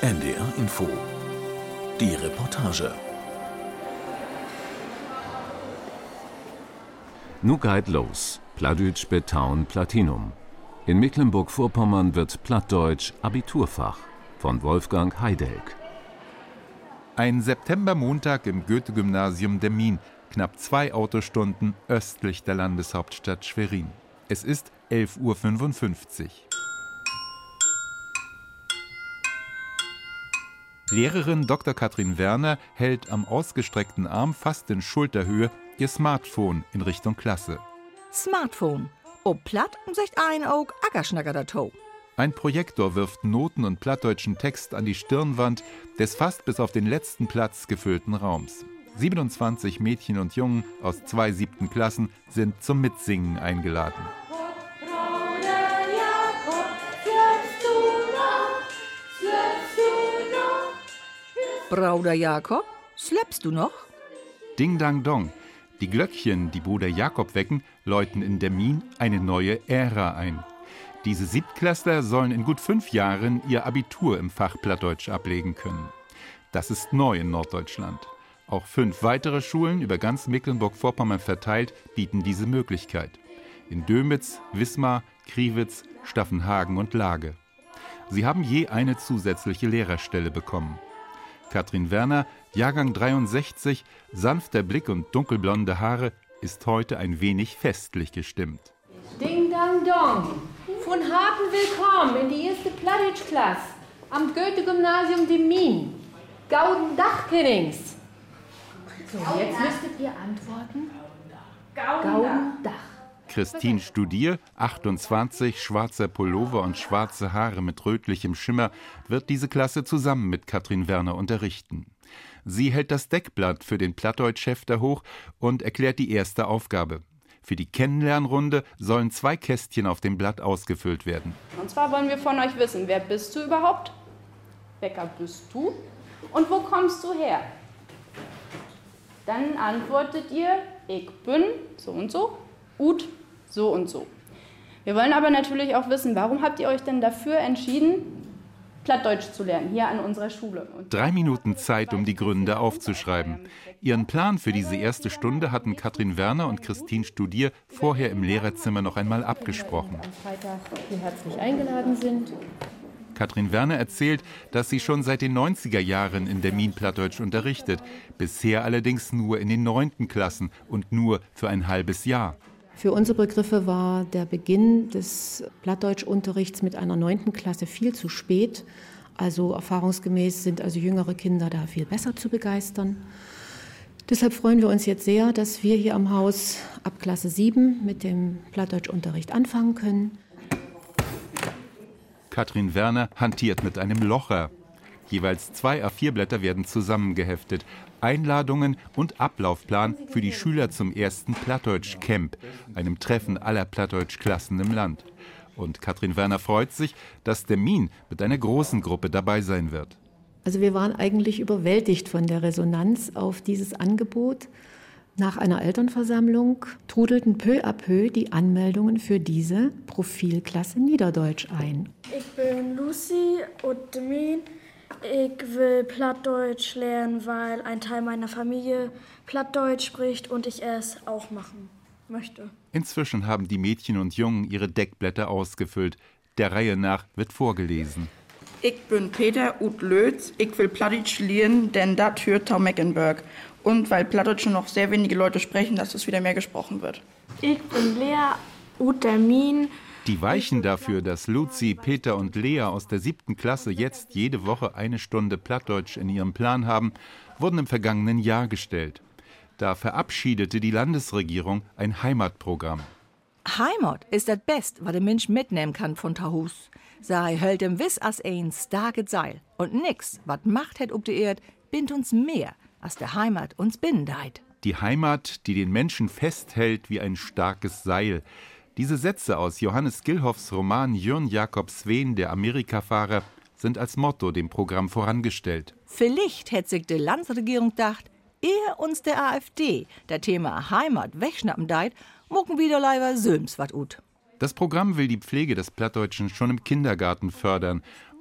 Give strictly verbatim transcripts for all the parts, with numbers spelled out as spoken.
N D R Info. Die Reportage. Nu geht los. Plattdeutsch betaun Platinum. In Mecklenburg-Vorpommern wird Plattdeutsch Abiturfach. Von Wolfgang Heidelk. Ein Septembermontag im Goethe-Gymnasium Demmin, knapp zwei Autostunden östlich der Landeshauptstadt Schwerin. Es ist elf Uhr fünfundfünfzig. Lehrerin Doktor Katrin Werner hält am ausgestreckten Arm fast in Schulterhöhe ihr Smartphone in Richtung Klasse. Smartphone. Ob platt und secht ein Aug Ackerschnacker dato. Ein Projektor wirft Noten und plattdeutschen Text an die Stirnwand des fast bis auf den letzten Platz gefüllten Raums. siebenundzwanzig Mädchen und Jungen aus zwei siebten Klassen sind zum Mitsingen eingeladen. Bruder Jakob, schleppst du noch? Ding Dang Dong. Die Glöckchen, die Bruder Jakob wecken, läuten in Demmin eine neue Ära ein. Diese Siebtklässler sollen in gut fünf Jahren ihr Abitur im Fach Plattdeutsch ablegen können. Das ist neu in Norddeutschland. Auch fünf weitere Schulen über ganz Mecklenburg-Vorpommern verteilt bieten diese Möglichkeit. In Dömitz, Wismar, Kriwitz, Staffenhagen und Lage. Sie haben je eine zusätzliche Lehrerstelle bekommen. Katrin Werner, Jahrgang dreiundsechzig, sanfter Blick und dunkelblonde Haare, ist heute ein wenig festlich gestimmt. Ding Dang Dong, von harten Willkommen in die erste Plattdeutsch-Klasse am Goethe-Gymnasium Demmin. Gauden Dach-Kiddings. So, jetzt müsstet ihr antworten. Gauden Dach. Christine Studier, achtundzwanzig, schwarzer Pullover und schwarze Haare mit rötlichem Schimmer, wird diese Klasse zusammen mit Katrin Werner unterrichten. Sie hält das Deckblatt für den Plattdeutsch-Hefter hoch und erklärt die erste Aufgabe. Für die Kennenlernrunde sollen zwei Kästchen auf dem Blatt ausgefüllt werden. Und zwar wollen wir von euch wissen, wer bist du überhaupt? Becker bist du? Und wo kommst du her? Dann antwortet ihr, ich bin so und so, Ut so und so. Wir wollen aber natürlich auch wissen, warum habt ihr euch denn dafür entschieden, Plattdeutsch zu lernen, hier an unserer Schule? Und Drei Minuten Zeit, um die Gründe aufzuschreiben. Ihren Plan für diese erste Stunde hatten Katrin Werner und Christine Studier vorher im Lehrerzimmer noch einmal abgesprochen. Am Freitag hier herzlich eingeladen sind. Katrin Werner erzählt, dass sie schon seit den neunziger Jahren in Demmin Plattdeutsch unterrichtet, bisher allerdings nur in den neunten Klassen und nur für ein halbes Jahr. Für unsere Begriffe war der Beginn des Plattdeutschunterrichts mit einer neunten Klasse viel zu spät. Also erfahrungsgemäß sind also jüngere Kinder da viel besser zu begeistern. Deshalb freuen wir uns jetzt sehr, dass wir hier am Haus ab Klasse sieben mit dem Plattdeutschunterricht anfangen können. Katrin Werner hantiert mit einem Locher. Jeweils zwei A vier Blätter werden zusammengeheftet. Einladungen und Ablaufplan für die Schüler zum ersten Plattdeutsch-Camp, einem Treffen aller Plattdeutsch-Klassen im Land. Und Katrin Werner freut sich, dass Demmin mit einer großen Gruppe dabei sein wird. Also wir waren eigentlich überwältigt von der Resonanz auf dieses Angebot. Nach einer Elternversammlung trudelten peu à peu die Anmeldungen für diese Profilklasse Niederdeutsch ein. Ich bin Lucy und Demmin. Ich will Plattdeutsch lernen, weil ein Teil meiner Familie Plattdeutsch spricht und ich es auch machen möchte. Inzwischen haben die Mädchen und Jungen ihre Deckblätter ausgefüllt. Der Reihe nach wird vorgelesen. Ich bin Peter ut Lötz, ich will Plattdeutsch lernen, denn das hört Tau Meckenberg. Und weil Plattdeutsch noch sehr wenige Leute sprechen, dass es wieder mehr gesprochen wird. Ich bin Lea ut Demmin. Die Weichen dafür, dass Luzi, Peter und Lea aus der siebten Klasse jetzt jede Woche eine Stunde Plattdeutsch in ihrem Plan haben, wurden im vergangenen Jahr gestellt. Da verabschiedete die Landesregierung ein Heimatprogramm. Heimat ist das Best, was der Mensch mitnehmen kann von Tahus. Sei hält dem Wiss as ein starkes Seil. Und nix, was Macht hat ob die Erd, bindt uns mehr, als der Heimat uns binnendeit. Die Heimat, die den Menschen festhält wie ein starkes Seil. Diese Sätze aus Johannes Gillhoffs Roman Jörn Jakob Sveen, der Amerikafahrer, sind als Motto dem Programm vorangestellt. Vielleicht hätte sich die Landesregierung gedacht, ehe uns der AfD der Thema Heimat wegschnappen deit, mucken wieder leider Söms wat ut. Das Programm will die Pflege des Plattdeutschen schon im Kindergarten fördern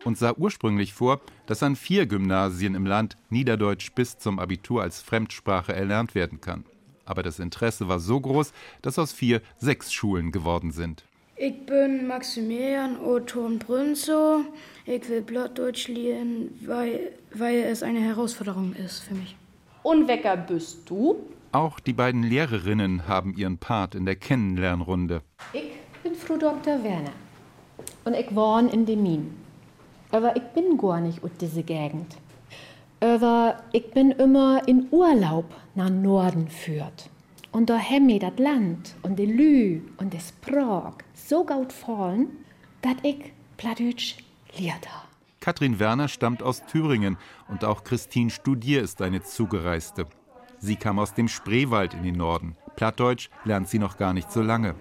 und sah ursprünglich vor, dass an vier Gymnasien im Land Niederdeutsch bis zum Abitur als Fremdsprache erlernt werden kann. Aber das Interesse war so groß, dass aus vier sechs Schulen geworden sind. Ich bin Maximilian Othon Brünzow. Ich will Plattdeutsch lernen, weil, weil es eine Herausforderung ist für mich. Und Wecker bist du? Auch die beiden Lehrerinnen haben ihren Part in der Kennenlernrunde. Ich bin Frau Doktor Werner. Und ich wohne in Demmin. Aber ich bin gar nicht aus dieser Gegend. Aber ich bin immer in Urlaub nach Norden führt. Und da haben mir das Land und die Lü und das Sprach so gut gefallen, dass ich Plattdeutsch lehrt habe. Katrin Werner stammt aus Thüringen und auch Christine Studier ist eine Zugereiste. Sie kam aus dem Spreewald in den Norden. Plattdeutsch lernt sie noch gar nicht so lange.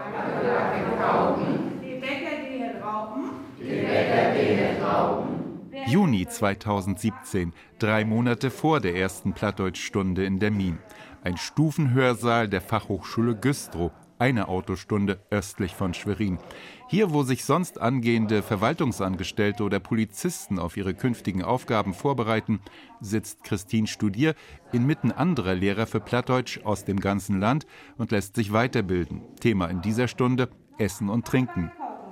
Juni zweitausendsiebzehn, drei Monate vor der ersten Plattdeutschstunde in Demmin. Ein Stufenhörsaal der Fachhochschule Güstrow, eine Autostunde östlich von Schwerin. Hier, wo sich sonst angehende Verwaltungsangestellte oder Polizisten auf ihre künftigen Aufgaben vorbereiten, sitzt Christine Studier inmitten anderer Lehrer für Plattdeutsch aus dem ganzen Land und lässt sich weiterbilden. Thema in dieser Stunde: Essen und Trinken.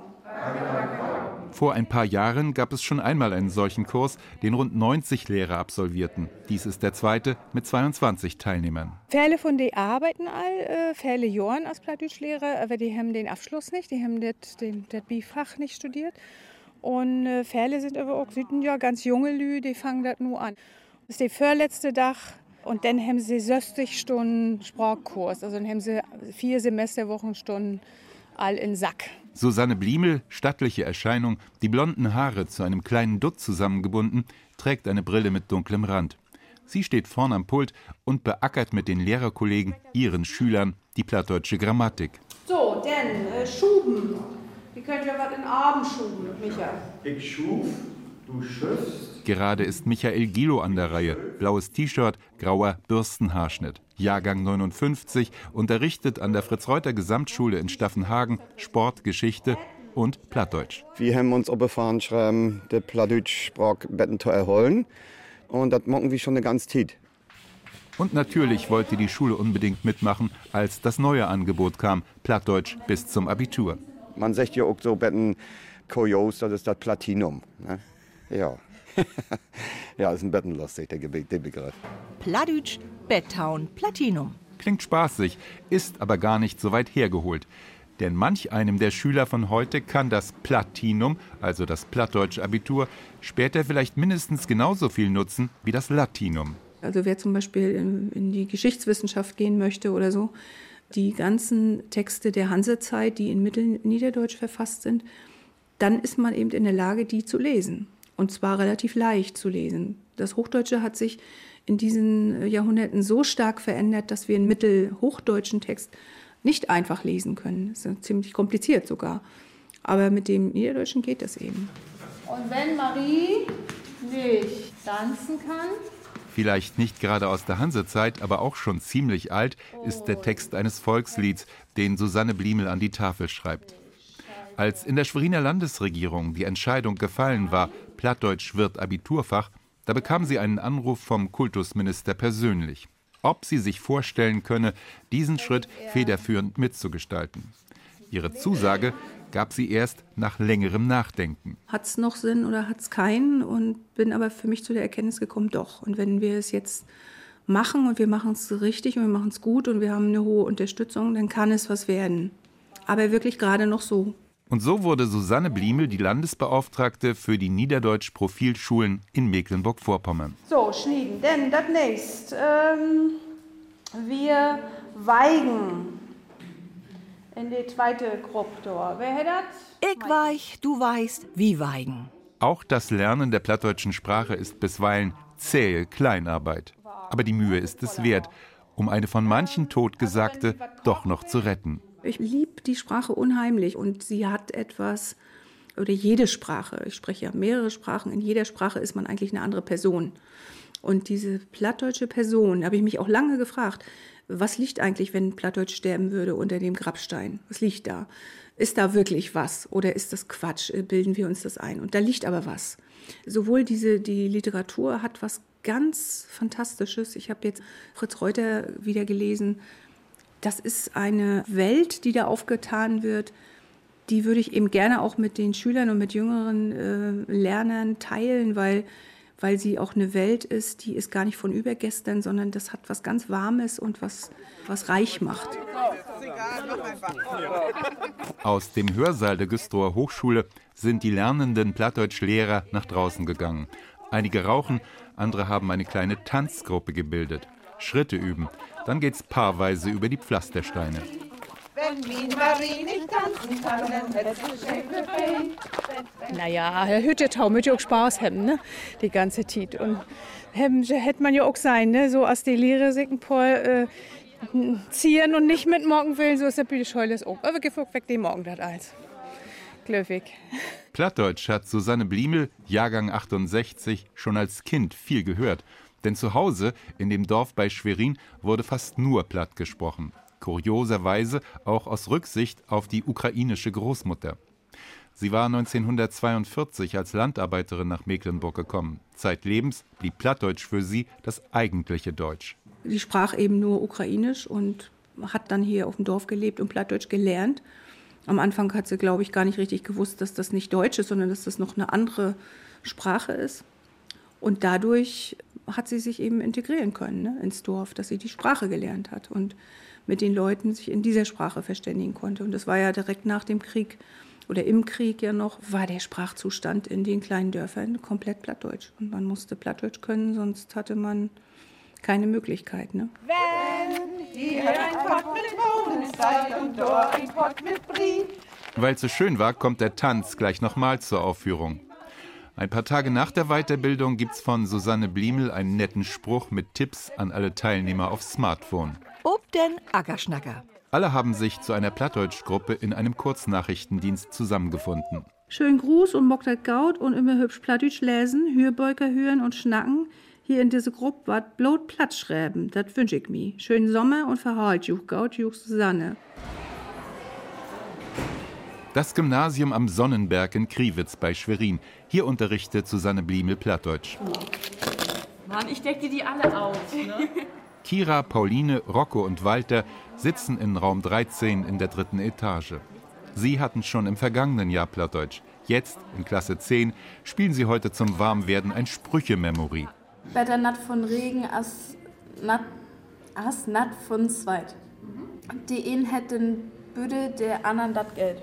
Vor ein paar Jahren gab es schon einmal einen solchen Kurs, den rund neunzig Lehrer absolvierten. Dies ist der zweite mit zweiundzwanzig Teilnehmern. Viele von denen arbeiten all, äh, viele Jahre als Plattdeutschlehrer, aber die haben den Abschluss nicht, die haben das B-Fach nicht studiert. Und äh, viele sind aber auch sind ja ganz junge Lü, die fangen das nur an. Das ist der vorletzte Tag und dann haben sie sechzig Stunden Sprachkurs, also dann haben sie vier Semesterwochenstunden all in Sack. Susanne Bliemel, stattliche Erscheinung, die blonden Haare zu einem kleinen Dutt zusammengebunden, trägt eine Brille mit dunklem Rand. Sie steht vorn am Pult und beackert mit den Lehrerkollegen, ihren Schülern, die plattdeutsche Grammatik. So, denn äh, Schuben. Wie könnt ihr was in Abend schuben, Micha? Ich schuf, du schüffst. Gerade ist Michael Gilo an der Reihe. Blaues T-Shirt, grauer Bürstenhaarschnitt. Jahrgang neunundfünfzig, unterrichtet an der Fritz-Reuter-Gesamtschule in Staffenhagen Sport, Geschichte und Plattdeutsch. Wir haben uns auf der Fahne geschrieben, die Plattdeutsch-Sprache betten zu erholen. Und das machen wir schon eine ganze Zeit. Und natürlich wollte die Schule unbedingt mitmachen, als das neue Angebot kam, Plattdeutsch bis zum Abitur. Man sagt ja auch so betten Kurios, das ist das Platinum. Ne? Ja. Ja, ist ein bisschen lustig, der Begriff. Plattdeutsch, Bettaun, Platinum. Klingt spaßig, ist aber gar nicht so weit hergeholt. Denn manch einem der Schüler von heute kann das Platinum, also das Plattdeutsch-Abitur, später vielleicht mindestens genauso viel nutzen wie das Latinum. Also wer zum Beispiel in, in die Geschichtswissenschaft gehen möchte oder so, die ganzen Texte der Hansezeit, die in Mittelniederdeutsch verfasst sind, dann ist man eben in der Lage, die zu lesen. Und zwar relativ leicht zu lesen. Das Hochdeutsche hat sich in diesen Jahrhunderten so stark verändert, dass wir einen mittelhochdeutschen Text nicht einfach lesen können. Das ist ziemlich kompliziert sogar. Aber mit dem Niederdeutschen geht das eben. Und wenn Marie nicht tanzen kann? Vielleicht nicht gerade aus der Hansezeit, aber auch schon ziemlich alt, ist der Text eines Volkslieds, den Susanne Bliemel an die Tafel schreibt. Als in der Schweriner Landesregierung die Entscheidung gefallen war, Plattdeutsch wird Abiturfach, da bekam sie einen Anruf vom Kultusminister persönlich, ob sie sich vorstellen könne, diesen Schritt federführend mitzugestalten. Ihre Zusage gab sie erst nach längerem Nachdenken. Hat es noch Sinn oder hat es keinen? Und bin aber für mich zu der Erkenntnis gekommen, doch. Und wenn wir es jetzt machen und wir machen es richtig und wir machen es gut und wir haben eine hohe Unterstützung, dann kann es was werden. Aber wirklich gerade noch so. Und so wurde Susanne Bliemel die Landesbeauftragte für die Niederdeutsch-Profilschulen in Mecklenburg-Vorpommern. So, Schnieden, denn das nächste. Ähm, wir weigen in die zweite Gruppe. Wer hat das? Ich weich, du weißt, wie weigen. Auch das Lernen der plattdeutschen Sprache ist bisweilen zähe Kleinarbeit. Aber die Mühe ist es wert, um eine von manchen Totgesagte doch noch zu retten. Ich liebe die Sprache unheimlich und sie hat etwas, oder jede Sprache, ich spreche ja mehrere Sprachen, in jeder Sprache ist man eigentlich eine andere Person. Und diese plattdeutsche Person, da habe ich mich auch lange gefragt, was liegt eigentlich, wenn Plattdeutsch sterben würde unter dem Grabstein? Was liegt da? Ist da wirklich was oder ist das Quatsch? Bilden wir uns das ein? Und da liegt aber was. Sowohl diese, die Literatur hat was ganz Fantastisches. Ich habe jetzt Fritz Reuter wieder gelesen. Das ist eine Welt, die da aufgetan wird. Die würde ich eben gerne auch mit den Schülern und mit jüngeren äh, Lernern teilen, weil, weil sie auch eine Welt ist, die ist gar nicht von übergestern, sondern das hat was ganz Warmes und was, was reich macht. Aus dem Hörsaal der Güstrower Hochschule sind die lernenden Plattdeutsch-Lehrer nach draußen gegangen. Einige rauchen, andere haben eine kleine Tanzgruppe gebildet. Schritte üben, dann geht's paarweise über die Pflastersteine. Wenn Wien Marie nicht tanzen kann, dann hätte sie schlechte Pain. Naja, er hört ja taumelt ja auch Spaß haben, ne? Die ganze Zeit. Und hätte man ja auch sein, ne? So als die Lehrer sich ein paar äh, ziehen und nicht mitmachen will, so ist der Bühne Scheules auch. Aber gefuckt weg, die morgen das alles. Glückwig. Plattdeutsch hat Susanne Bliemel, Jahrgang achtundsechzig, schon als Kind viel gehört. Denn zu Hause, in dem Dorf bei Schwerin, wurde fast nur Platt gesprochen. Kurioserweise auch aus Rücksicht auf die ukrainische Großmutter. Sie war neunzehnhundertzweiundvierzig als Landarbeiterin nach Mecklenburg gekommen. Zeitlebens blieb Plattdeutsch für sie das eigentliche Deutsch. Sie sprach eben nur Ukrainisch und hat dann hier auf dem Dorf gelebt und Plattdeutsch gelernt. Am Anfang hat sie, glaube ich, gar nicht richtig gewusst, dass das nicht Deutsch ist, sondern dass das noch eine andere Sprache ist. Und dadurch hat sie sich eben integrieren können, ne, ins Dorf, dass sie die Sprache gelernt hat und mit den Leuten sich in dieser Sprache verständigen konnte. Und das war ja direkt nach dem Krieg oder im Krieg ja noch, war der Sprachzustand in den kleinen Dörfern komplett Plattdeutsch. Und man musste Plattdeutsch können, sonst hatte man keine Möglichkeit. Ne? Wenn hier ein Pott mit Bohnen seid und dort ein Pott mit Brie. Weil es so schön war, kommt der Tanz gleich nochmal zur Aufführung. Ein paar Tage nach der Weiterbildung gibt's von Susanne Bliemel einen netten Spruch mit Tipps an alle Teilnehmer aufs Smartphone. Ob den Ackerschnacker. Alle haben sich zu einer Plattdeutsch-Gruppe in einem Kurznachrichtendienst zusammengefunden. Schön Gruß und mock dat Gaut und immer hübsch Plattdeutsch lesen, Hürbeuker hören und schnacken. Hier in dieser Gruppe wat blot Platt schreiben, dat wünsch ich mi. Schönen Sommer und verhalt juch Gaut, juch Susanne. Das Gymnasium am Sonnenberg in Kriwitz bei Schwerin. Hier unterrichtet Susanne Bliemel Plattdeutsch. Mann, ich decke die alle auf, ne? Kira, Pauline, Rocco und Walter sitzen in Raum dreizehn in der dritten Etage. Sie hatten schon im vergangenen Jahr Plattdeutsch. Jetzt, in Klasse zehn, spielen sie heute zum Warmwerden ein Sprüche-Memory. Better nat von Regen as nat, as nat von Zweit. Die einen hätten Büde, der anderen dat Geld.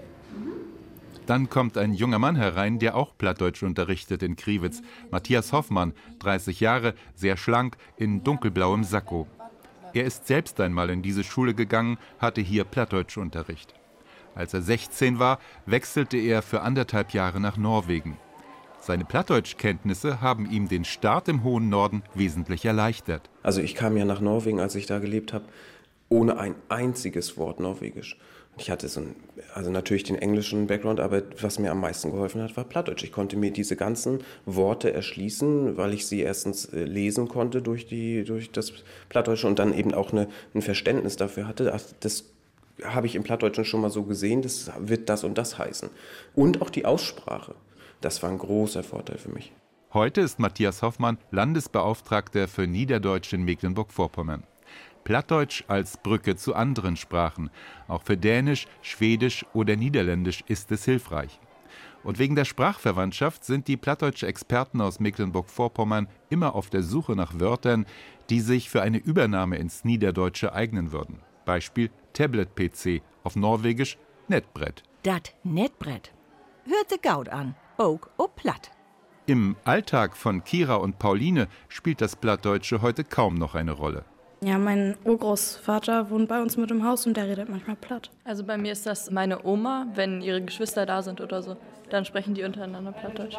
Dann kommt ein junger Mann herein, der auch Plattdeutsch unterrichtet in Kriwitz. Matthias Hoffmann, dreißig Jahre, sehr schlank, in dunkelblauem Sakko. Er ist selbst einmal in diese Schule gegangen, hatte hier Plattdeutschunterricht. Als er sechzehn war, wechselte er für anderthalb Jahre nach Norwegen. Seine Plattdeutschkenntnisse haben ihm den Start im hohen Norden wesentlich erleichtert. Also ich kam ja nach Norwegen, als ich da gelebt habe, ohne ein einziges Wort Norwegisch. Ich hatte so ein, also natürlich den englischen Background, aber was mir am meisten geholfen hat, war Plattdeutsch. Ich konnte mir diese ganzen Worte erschließen, weil ich sie erstens lesen konnte durch, die, durch das Plattdeutsche und dann eben auch eine, ein Verständnis dafür hatte. Das habe ich im Plattdeutschen schon mal so gesehen, das wird das und das heißen. Und auch die Aussprache. Das war ein großer Vorteil für mich. Heute ist Matthias Hoffmann Landesbeauftragter für Niederdeutsch in Mecklenburg-Vorpommern. Plattdeutsch als Brücke zu anderen Sprachen. Auch für Dänisch, Schwedisch oder Niederländisch ist es hilfreich. Und wegen der Sprachverwandtschaft sind die Plattdeutsch-Experten aus Mecklenburg-Vorpommern immer auf der Suche nach Wörtern, die sich für eine Übernahme ins Niederdeutsche eignen würden. Beispiel Tablet-P C, auf Norwegisch Nettbrett. Dat Nettbrett. Hört de Gaut an, auch ob Platt. Im Alltag von Kira und Pauline spielt das Plattdeutsche heute kaum noch eine Rolle. Ja, mein Urgroßvater wohnt bei uns mit im Haus und der redet manchmal platt. Also bei mir ist das meine Oma, wenn ihre Geschwister da sind oder so, dann sprechen die untereinander Plattdeutsch.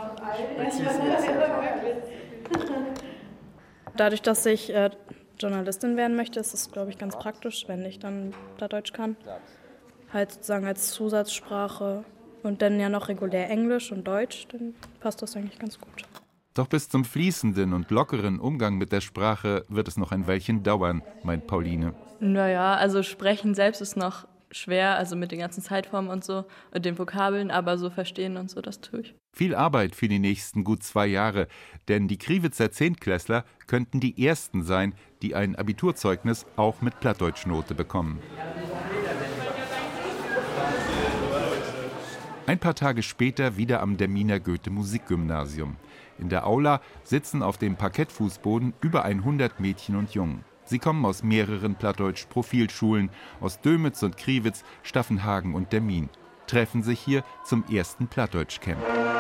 Dadurch, dass ich äh, Journalistin werden möchte, ist es, glaube ich, ganz praktisch, wenn ich dann Plattdeutsch kann. Halt sozusagen als Zusatzsprache und dann ja noch regulär Englisch und Deutsch, dann passt das eigentlich ganz gut. Doch bis zum fließenden und lockeren Umgang mit der Sprache wird es noch ein Weilchen dauern, meint Pauline. Naja, also sprechen selbst ist noch schwer, also mit den ganzen Zeitformen und so und den Vokabeln, aber so verstehen und so, das tue ich. Viel Arbeit für die nächsten gut zwei Jahre, denn die Kriwitzer Zehntklässler könnten die ersten sein, die ein Abiturzeugnis auch mit Plattdeutschnote bekommen. Ein paar Tage später wieder am Derminer Goethe-Musikgymnasium. In der Aula sitzen auf dem Parkettfußboden über hundert Mädchen und Jungen. Sie kommen aus mehreren Plattdeutsch-Profilschulen, aus Dömitz und Kriwitz, Staffenhagen und Dermin, treffen sich hier zum ersten Plattdeutsch-Camp.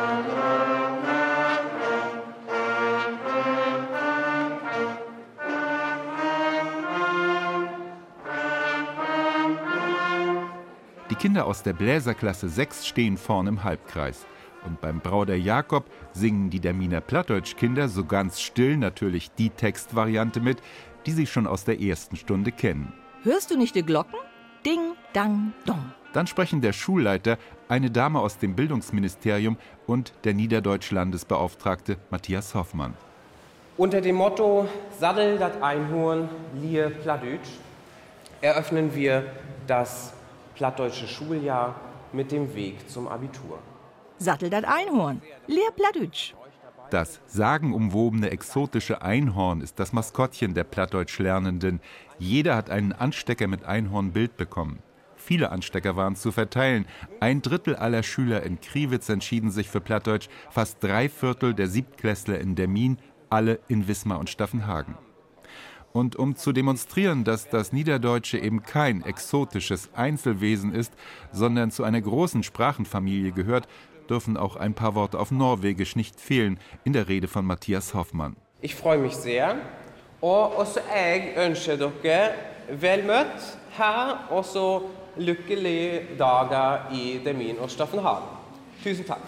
Die Kinder aus der Bläserklasse sechs stehen vorn im Halbkreis. Und beim Brauder Jakob singen die Derminer Plattdeutsch-Kinder so ganz still natürlich die Textvariante mit, die sie schon aus der ersten Stunde kennen. Hörst du nicht die Glocken? Ding, dang, dong. Dann sprechen der Schulleiter, eine Dame aus dem Bildungsministerium und der Niederdeutsch-Landesbeauftragte Matthias Hoffmann. Unter dem Motto Saddel dat Einhorn, Lier Plattdeutsch eröffnen wir das plattdeutsche Schuljahr mit dem Weg zum Abitur. Sattel dat Einhorn, Lier Plattdeutsch. Das sagenumwobene exotische Einhorn ist das Maskottchen der Plattdeutsch-Lernenden. Jeder hat einen Anstecker mit Einhornbild bekommen. Viele Anstecker waren zu verteilen. Ein Drittel aller Schüler in Kriwitz entschieden sich für Plattdeutsch, fast drei Viertel der Siebtklässler in Dermin, alle in Wismar und Staffenhagen. Und um zu demonstrieren, dass das Niederdeutsche eben kein exotisches Einzelwesen ist, sondern zu einer großen Sprachenfamilie gehört, dürfen auch ein paar Worte auf Norwegisch nicht fehlen in der Rede von Matthias Hoffmann. Ich freue mich sehr. Og også jeg ønsker dere vel møtt her, og så lykkelige dager i Dermin og Staffenhagen. Tusen takk.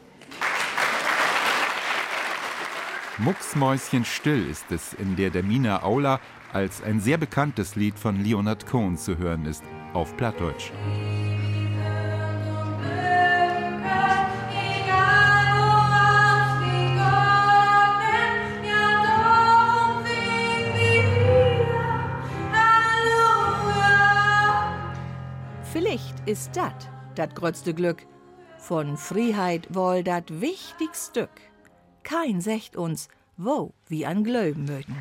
Mucksmäuschenstill ist es in der Derminer Aula, als ein sehr bekanntes Lied von Leonard Cohen zu hören ist, auf Plattdeutsch. Vielleicht ist dat dat grötzte Glück. Von Freiheit wohl dat wichtig Stück. Kein secht uns, wo wie an Glöben mögen.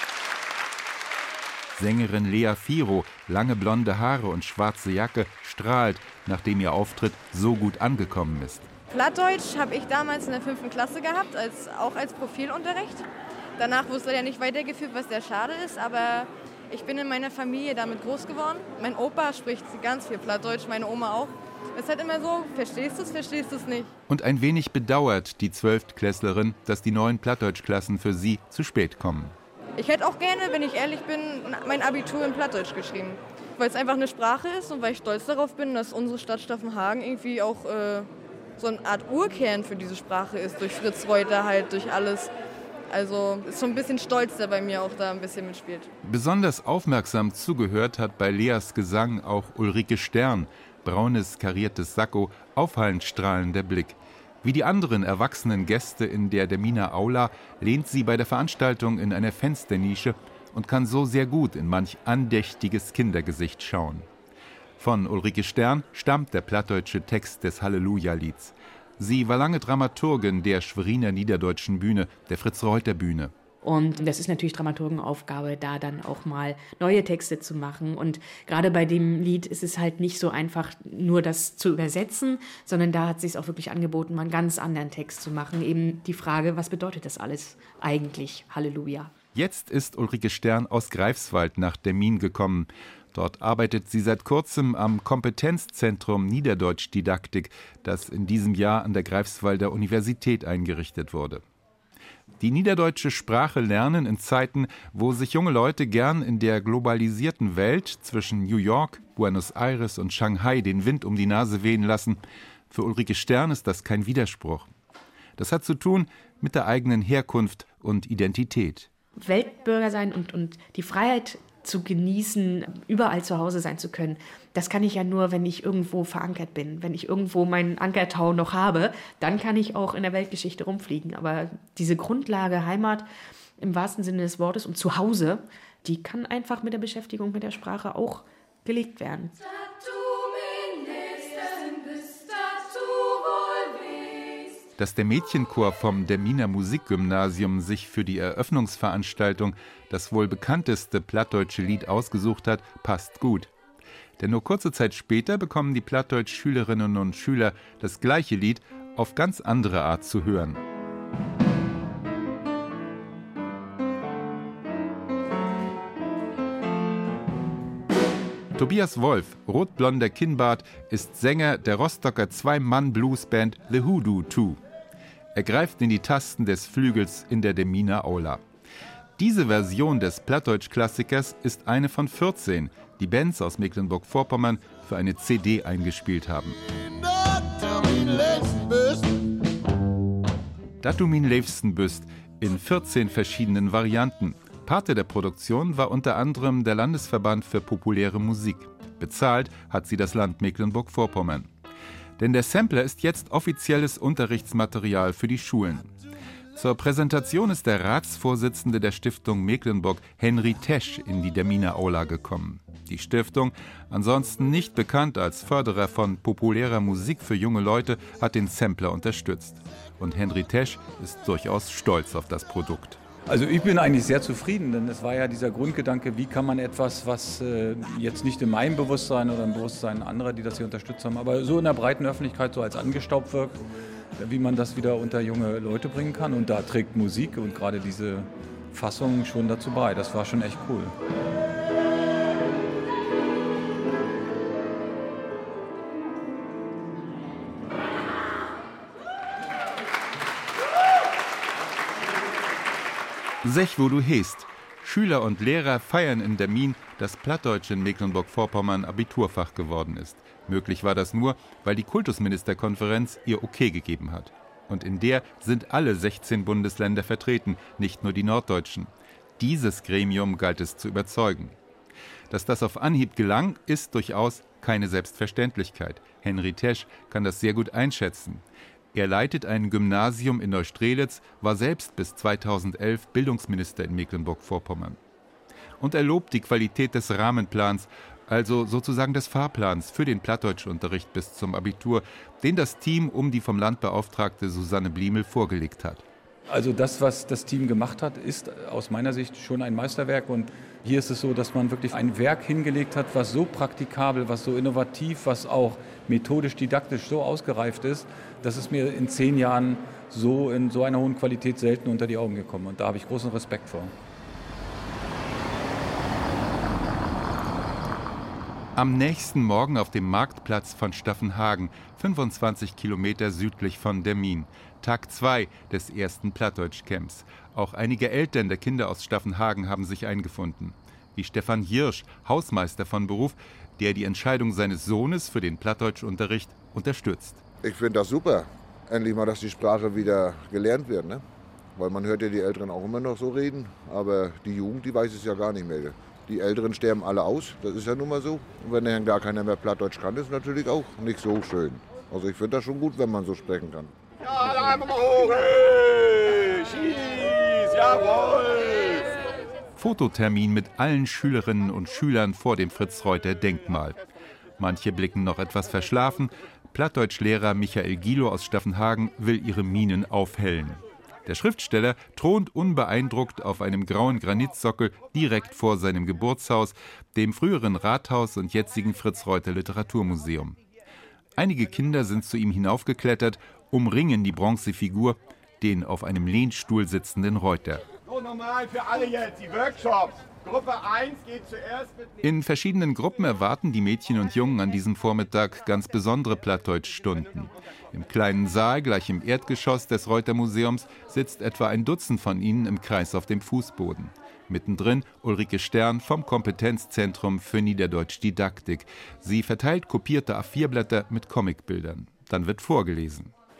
Sängerin Lea Firo, lange blonde Haare und schwarze Jacke, strahlt, nachdem ihr Auftritt so gut angekommen ist. Plattdeutsch habe ich damals in der fünften Klasse gehabt, als, auch als Profilunterricht. Danach wurde es leider nicht weitergeführt, was sehr schade ist, aber ich bin in meiner Familie damit groß geworden. Mein Opa spricht ganz viel Plattdeutsch, meine Oma auch. Es ist halt immer so, verstehst du es, verstehst du es nicht. Und ein wenig bedauert die Zwölftklässlerin, dass die neuen Plattdeutschklassen für sie zu spät kommen. Ich hätte auch gerne, wenn ich ehrlich bin, mein Abitur in Plattdeutsch geschrieben. Weil es einfach eine Sprache ist und weil ich stolz darauf bin, dass unsere Stadt Staffenhagen irgendwie auch äh, so eine Art Urkern für diese Sprache ist. Durch Fritz Reuter halt, durch alles. Also ist schon ein bisschen stolz, der bei mir auch da ein bisschen mitspielt. Besonders aufmerksam zugehört hat bei Leas Gesang auch Ulrike Stern. Braunes, kariertes Sakko, auffallend strahlender Blick. Wie die anderen erwachsenen Gäste in der Derminer Aula lehnt sie bei der Veranstaltung in einer Fensternische und kann so sehr gut in manch andächtiges Kindergesicht schauen. Von Ulrike Stern stammt der plattdeutsche Text des Halleluja-Lieds. Sie war lange Dramaturgin der Schweriner Niederdeutschen Bühne, der Fritz-Reuter-Bühne. Und das ist natürlich Dramaturgenaufgabe, da dann auch mal neue Texte zu machen. Und gerade bei dem Lied ist es halt nicht so einfach, nur das zu übersetzen, sondern da hat es sich auch wirklich angeboten, mal einen ganz anderen Text zu machen. Eben die Frage, was bedeutet das alles eigentlich, Halleluja? Jetzt ist Ulrike Stern aus Greifswald nach Dermin gekommen. Dort arbeitet sie seit kurzem am Kompetenzzentrum Niederdeutschdidaktik, das in diesem Jahr an der Greifswalder Universität eingerichtet wurde. Die niederdeutsche Sprache lernen in Zeiten, wo sich junge Leute gern in der globalisierten Welt zwischen New York, Buenos Aires und Shanghai den Wind um die Nase wehen lassen. Für Ulrike Stern ist das kein Widerspruch. Das hat zu tun mit der eigenen Herkunft und Identität. Weltbürger sein und, und die Freiheit zu genießen, überall zu Hause sein zu können. Das kann ich ja nur, wenn ich irgendwo verankert bin, wenn ich irgendwo meinen Ankertau noch habe, dann kann ich auch in der Weltgeschichte rumfliegen. Aber diese Grundlage Heimat im wahrsten Sinne des Wortes und Zuhause, die kann einfach mit der Beschäftigung mit der Sprache auch gelegt werden. Dass der Mädchenchor vom Deminer Musikgymnasium sich für die Eröffnungsveranstaltung das wohl bekannteste plattdeutsche Lied ausgesucht hat, passt gut. Denn nur kurze Zeit später bekommen die Plattdeutsch-Schülerinnen und Schüler das gleiche Lied auf ganz andere Art zu hören. Tobias Wolf, rotblonder Kinnbart, ist Sänger der Rostocker Zwei-Mann-Bluesband The Hoodoo Two. Er greift in die Tasten des Flügels in der Deminer Aula. Diese Version des Plattdeutsch-Klassikers ist eine von vierzehn, die Bands aus Mecklenburg-Vorpommern für eine C D eingespielt haben. Dat du min liebsten büst in vierzehn verschiedenen Varianten. Pate der Produktion war unter anderem der Landesverband für populäre Musik. Bezahlt hat sie das Land Mecklenburg-Vorpommern. Denn der Sampler ist jetzt offizielles Unterrichtsmaterial für die Schulen. Zur Präsentation ist der Ratsvorsitzende der Stiftung Mecklenburg, Henry Tesch, in die Deminer Aula gekommen. Die Stiftung, ansonsten nicht bekannt als Förderer von populärer Musik für junge Leute, hat den Sampler unterstützt. Und Henry Tesch ist durchaus stolz auf das Produkt. Also ich bin eigentlich sehr zufrieden, denn es war ja dieser Grundgedanke, wie kann man etwas, was äh, jetzt nicht in meinem Bewusstsein oder im Bewusstsein anderer, die das hier unterstützt haben, aber so in der breiten Öffentlichkeit so als angestaubt wirkt, wie man das wieder unter junge Leute bringen kann. Und da trägt Musik und gerade diese Fassung schon dazu bei. Das war schon echt cool. Sech, wo du hest. Schüler und Lehrer feiern in Demmin, dass Plattdeutsch in Mecklenburg-Vorpommern Abiturfach geworden ist. Möglich war das nur, weil die Kultusministerkonferenz ihr Okay gegeben hat. Und in der sind alle sechzehn Bundesländer vertreten, nicht nur die norddeutschen. Dieses Gremium galt es zu überzeugen. Dass das auf Anhieb gelang, ist durchaus keine Selbstverständlichkeit. Henry Tesch kann das sehr gut einschätzen. Er leitet ein Gymnasium in Neustrelitz, war selbst bis zweitausendelf Bildungsminister in Mecklenburg-Vorpommern. Und er lobt die Qualität des Rahmenplans, also sozusagen des Fahrplans für den Plattdeutschunterricht bis zum Abitur, den das Team um die vom Land beauftragte Susanne Bliemel vorgelegt hat. Also das, was das Team gemacht hat, ist aus meiner Sicht schon ein Meisterwerk. Und hier ist es so, dass man wirklich ein Werk hingelegt hat, was so praktikabel, was so innovativ, was auch methodisch, didaktisch so ausgereift ist, dass es mir in zehn Jahren so in so einer hohen Qualität selten unter die Augen gekommen. Und da habe ich großen Respekt vor. Am nächsten Morgen auf dem Marktplatz von Staffenhagen, fünfundzwanzig Kilometer südlich von Demmin. Tag zwei des ersten Plattdeutsch-Camps. Auch einige Eltern der Kinder aus Staffenhagen haben sich eingefunden. Wie Stefan Hirsch, Hausmeister von Beruf, der die Entscheidung seines Sohnes für den Plattdeutschunterricht unterstützt. Ich finde das super. Endlich mal, dass die Sprache wieder gelernt wird. Ne? Weil man hört ja die Älteren auch immer noch so reden. Aber die Jugend, die weiß es ja gar nicht mehr. Die Älteren sterben alle aus, das ist ja nun mal so. Und wenn dann gar keiner mehr Plattdeutsch kann, ist natürlich auch nicht so schön. Also ich finde das schon gut, wenn man so sprechen kann. Ja, da einfach mal hoch, hey, schieß, jawohl! Fototermin mit allen Schülerinnen und Schülern vor dem Fritz-Reuter-Denkmal. Manche blicken noch etwas verschlafen. Plattdeutschlehrer Michael Gilo aus Staffenhagen will ihre Mienen aufhellen. Der Schriftsteller thront unbeeindruckt auf einem grauen Granitsockel direkt vor seinem Geburtshaus, dem früheren Rathaus und jetzigen Fritz-Reuter-Literaturmuseum. Einige Kinder sind zu ihm hinaufgeklettert, umringen die Bronzefigur, den auf einem Lehnstuhl sitzenden Reuter. So, nochmal für alle jetzt, die Workshops. Gruppe eins geht zuerst mit... In verschiedenen Gruppen erwarten die Mädchen und Jungen an diesem Vormittag ganz besondere Plattdeutschstunden. Im kleinen Saal, gleich im Erdgeschoss des Reuter-Museums, sitzt etwa ein Dutzend von ihnen im Kreis auf dem Fußboden. Mittendrin Ulrike Stern vom Kompetenzzentrum für Niederdeutsch-Didaktik. Sie verteilt kopierte A vier Blätter mit Comicbildern. Dann wird vorgelesen.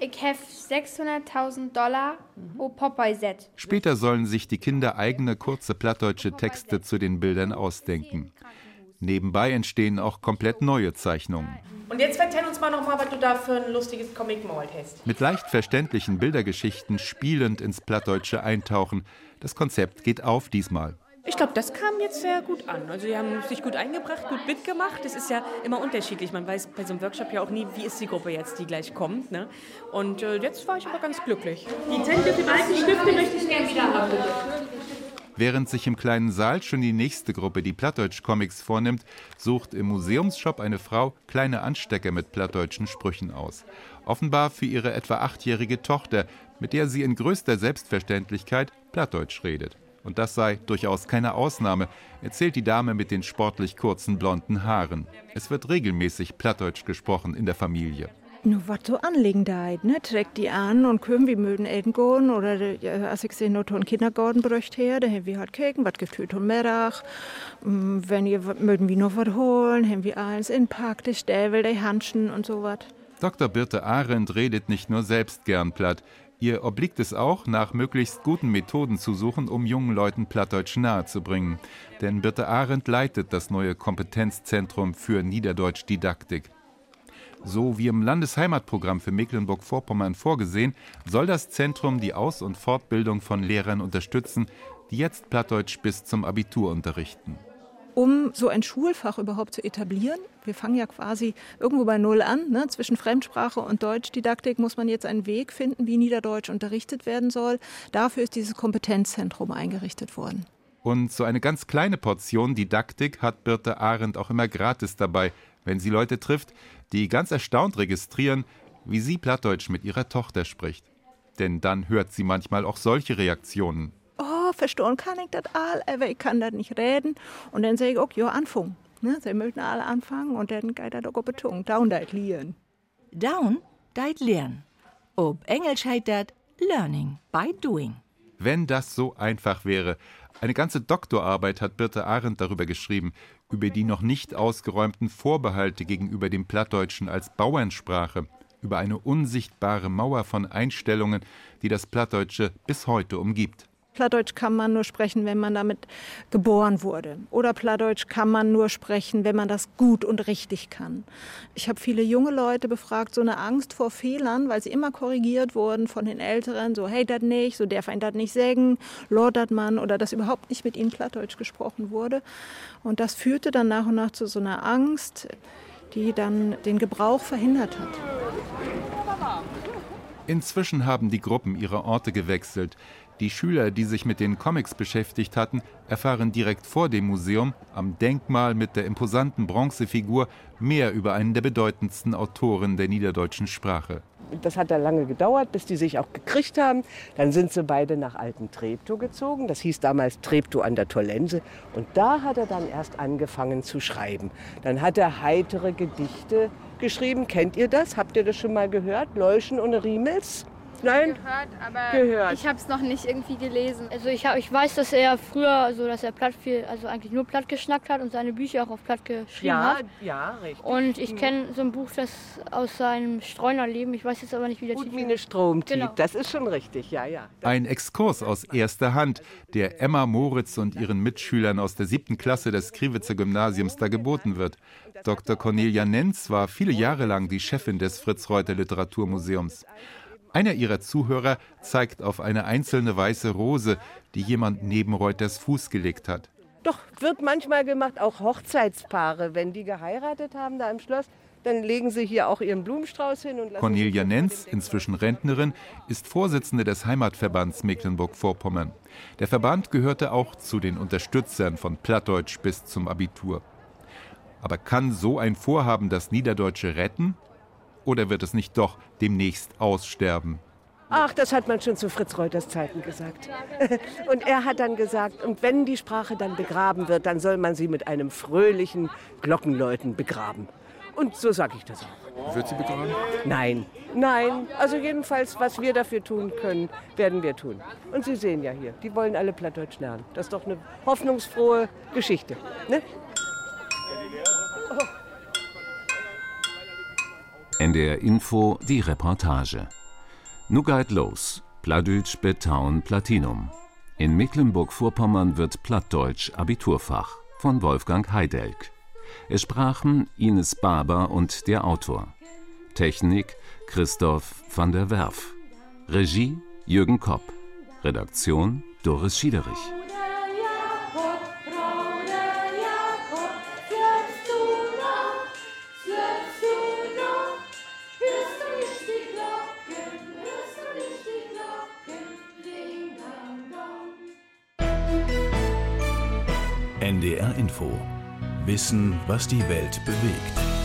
Ich habe sechshunderttausend Dollar o Popeye set. Später sollen sich die Kinder eigene kurze plattdeutsche Texte zu den Bildern ausdenken. Nebenbei entstehen auch komplett neue Zeichnungen. Und jetzt vertell uns mal noch mal, was du da für ein lustiges Comic gemalt hast. Mit leicht verständlichen Bildergeschichten spielend ins Plattdeutsche eintauchen. Das Konzept geht auf diesmal. Ich glaube, das kam jetzt sehr gut an. Also die haben sich gut eingebracht, gut mitgemacht. Das ist ja immer unterschiedlich. Man weiß bei so einem Workshop ja auch nie, wie ist die Gruppe jetzt, die gleich kommt. Ne? Und äh, jetzt war ich aber ganz glücklich. Die zehn alten Stifte möchte ich gerne wieder haben, bitte. Während sich im kleinen Saal schon die nächste Gruppe die Plattdeutsch-Comics vornimmt, sucht im Museumsshop eine Frau kleine Anstecker mit plattdeutschen Sprüchen aus. Offenbar für ihre etwa achtjährige Tochter, mit der sie in größter Selbstverständlichkeit Plattdeutsch redet. Und das sei durchaus keine Ausnahme, erzählt die Dame mit den sportlich kurzen blonden Haaren. Es wird regelmäßig Plattdeutsch gesprochen in der Familie. Nur was so Anlegenheit, ne? Trägt die an und können wie möden Eden gehen oder ja, als ich sehe, noch einen Kindergarten bräuchte her, da haben wir halt Keken, was getüt und Mittag. Wenn ihr möden wir noch was holen, haben wir alles inpackt, die Stäbel, die Handschen und so was. Doktor Birte Arendt redet nicht nur selbst gern platt. Ihr obliegt es auch, nach möglichst guten Methoden zu suchen, um jungen Leuten Plattdeutsch nahezubringen. Denn Birte Arendt leitet das neue Kompetenzzentrum für Niederdeutsch-Didaktik. So wie im Landesheimatprogramm für Mecklenburg-Vorpommern vorgesehen, soll das Zentrum die Aus- und Fortbildung von Lehrern unterstützen, die jetzt Plattdeutsch bis zum Abitur unterrichten. Um so ein Schulfach überhaupt zu etablieren, wir fangen ja quasi irgendwo bei Null an, ne? Zwischen Fremdsprache und Deutschdidaktik muss man jetzt einen Weg finden, wie Niederdeutsch unterrichtet werden soll. Dafür ist dieses Kompetenzzentrum eingerichtet worden. Und so eine ganz kleine Portion Didaktik hat Birte Arendt auch immer gratis dabei, wenn sie Leute trifft, die ganz erstaunt registrieren, wie sie Plattdeutsch mit ihrer Tochter spricht. Denn dann hört sie manchmal auch solche Reaktionen. Oh, verstehen kann ich das all, aber ich kann das nicht reden. Und dann sage ich, okay, ja, anfangen. Ne? Sie möchten alle anfangen und dann geht das auch auf Beton. Down, deit lernen. Down, deit lernen. Ob Englisch heißt das Learning by Doing. Wenn das so einfach wäre. Eine ganze Doktorarbeit hat Birte Arendt darüber geschrieben, über die noch nicht ausgeräumten Vorbehalte gegenüber dem Plattdeutschen als Bauernsprache, über eine unsichtbare Mauer von Einstellungen, die das Plattdeutsche bis heute umgibt. Plattdeutsch kann man nur sprechen, wenn man damit geboren wurde. Oder Plattdeutsch kann man nur sprechen, wenn man das gut und richtig kann. Ich habe viele junge Leute befragt, so eine Angst vor Fehlern, weil sie immer korrigiert wurden von den Älteren. So, hey, das nicht, so darf ein das nicht sagen, Lord dat man, oder dass überhaupt nicht mit ihnen Plattdeutsch gesprochen wurde. Und das führte dann nach und nach zu so einer Angst, die dann den Gebrauch verhindert hat. Inzwischen haben die Gruppen ihre Orte gewechselt. Die Schüler, die sich mit den Comics beschäftigt hatten, erfahren direkt vor dem Museum, am Denkmal mit der imposanten Bronzefigur, mehr über einen der bedeutendsten Autoren der niederdeutschen Sprache. Das hat dann lange gedauert, bis die sich auch gekriegt haben. Dann sind sie beide nach Alten Treptow gezogen. Das hieß damals Treptow an der Tollense. Und da hat er dann erst angefangen zu schreiben. Dann hat er heitere Gedichte geschrieben. Kennt ihr das? Habt ihr das schon mal gehört? Leuschen und Riemels? Nein? Gehört, aber Gehört. ich habe es noch nicht irgendwie gelesen. Also ich, hab, ich weiß, dass er früher, so dass er platt viel, also eigentlich nur platt geschnackt hat und seine Bücher auch auf platt geschrieben Ja, hat. ja, richtig. Und ich kenne so ein Buch, das aus seinem Streunerleben, ich weiß jetzt aber nicht, wie der Titel ist. Gutmine Stromtief, Genau. das ist schon richtig, ja, ja. Ein Exkurs aus erster Hand, der Emma Moritz und ihren Mitschülern aus der siebten Klasse des Kriwitzer Gymnasiums da geboten wird. Doktor Cornelia Nenz war viele Jahre lang die Chefin des Fritz-Reuter-Literaturmuseums. Einer ihrer Zuhörer zeigt auf eine einzelne weiße Rose, die jemand neben Reuters Fuß gelegt hat. Doch, wird manchmal gemacht, auch Hochzeitspaare, wenn die geheiratet haben da im Schloss, dann legen sie hier auch ihren Blumenstrauß hin. Und lassen Cornelia Nenz, inzwischen Rentnerin, ist Vorsitzende des Heimatverbands Mecklenburg-Vorpommern. Der Verband gehörte auch zu den Unterstützern von Plattdeutsch bis zum Abitur. Aber kann so ein Vorhaben das Niederdeutsche retten? Oder wird es nicht doch demnächst aussterben? Ach, das hat man schon zu Fritz Reuters Zeiten gesagt. Und er hat dann gesagt, und wenn die Sprache dann begraben wird, dann soll man sie mit einem fröhlichen Glockenläuten begraben. Und so sage ich das auch. Wird sie begraben? Nein, nein. Also jedenfalls, was wir dafür tun können, werden wir tun. Und Sie sehen ja hier, die wollen alle Plattdeutsch lernen. Das ist doch eine hoffnungsfrohe Geschichte, ne? N D R Info, die Reportage. Nu geit los, Plattdeutsch betauen Platinum. In Mecklenburg-Vorpommern wird Plattdeutsch Abiturfach von Wolfgang Heidelk. Es sprachen Ines Barber und der Autor. Technik Christoph van der Werf. Regie Jürgen Kopp. Redaktion Doris Schiederich. N D R Info. Wissen, was die Welt bewegt.